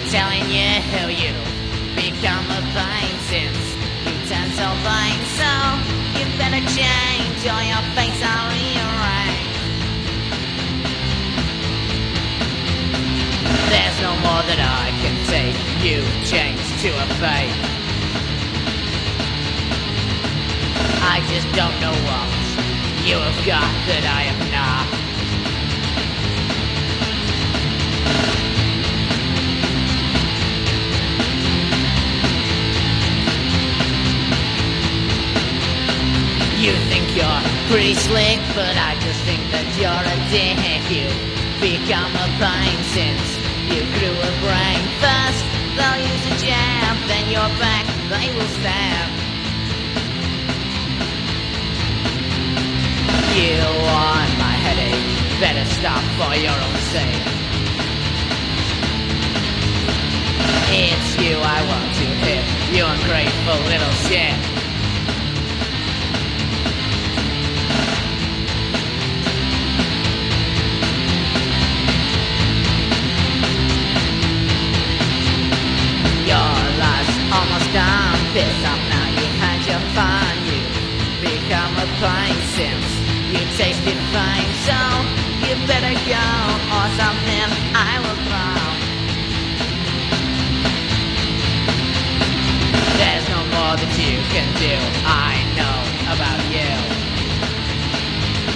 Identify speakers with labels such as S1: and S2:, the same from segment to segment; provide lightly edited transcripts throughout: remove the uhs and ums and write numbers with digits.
S1: telling you who you become a pain since you turn so vain. So you better change or your face I'll rearrange. There's no more that I can take. You change to a fake. I just don't know what you have got that I have not. You think you're pretty slick, but I just think that you're a dick. You become a pain since you grew a brain. First they'll use a jab, then your back they will stab. You want my headache, better stop for your own sake. It's you I want to hit, you ungrateful little shit. Your life's almost done, pissed off now you had your fun. You become a pain since you tasted fame. So you better go or something I will throw. There's no more that you can do, I know about you.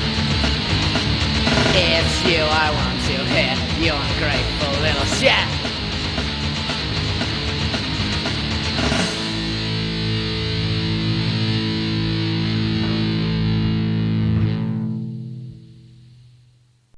S1: It's you I want to hit, you ungrateful little shit.